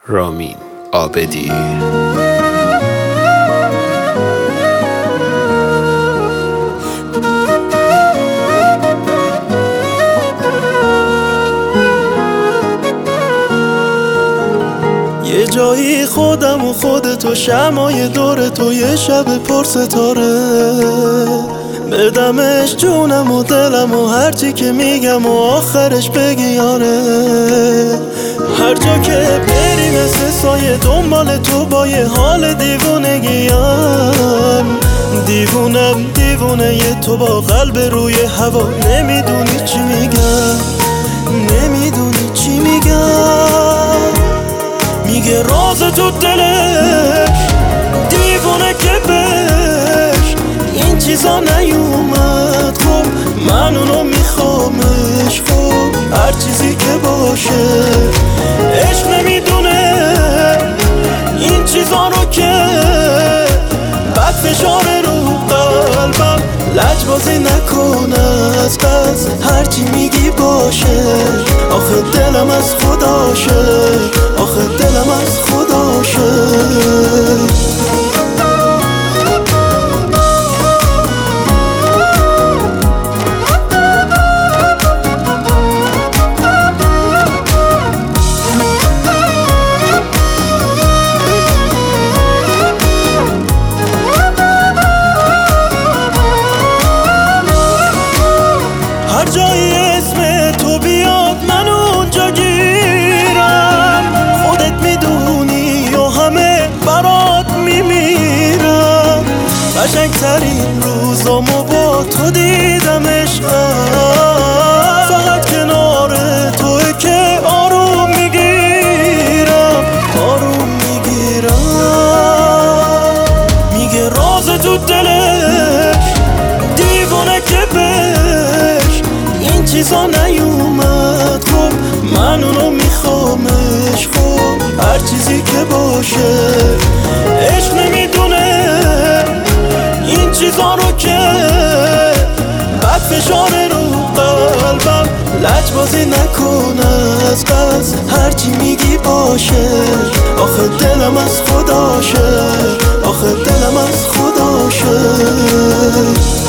رامین عابدی. یه جایی خودم و خودت و شمعای دور تو، یه شب پر ستاره، بدمش جونم و دلم و هرچی که میگم و آخرش بگی آره. هر جا که بری مثل سایه دنبال تو، با یه حال دیوونگیم، دیوونه یه تو با قلب روی هوا. نمیدونی چی میگم، نمیدونی چی میگم. میگه راز تو دلش دیوونه که بهش این چیزا نیومد. خب من اونو میخوامش، خب هر چیزی که باشه. عشق نمیدونه این چیزا رو که بعد فشاره رو قلبم. لجبازی نکنه از پس هرچی میگی باشه. آخه دلم از خداشه، آخه دلم از خداشه. هر جایی اسم تو بیاد من اونجا گیرم. خودت میدونی و همه برات میمیرم. قشنگترین روزامو با تو دیدم عشقم. فقط کنار توه که آروم میگیرم، آروم میگیرم. میگه راز تو دلش دیوونه که بهش این چیزا نیومد. خب من اونو میخوامش، خب هر چیزی که باشه. عشق نمیدونه این چیزا رو که بعد فشاره رو قلبم. لجبازی نکنه از قصد هرچی میگی باشه. آخه دلم از خداشه، آخه دلم از خداشه.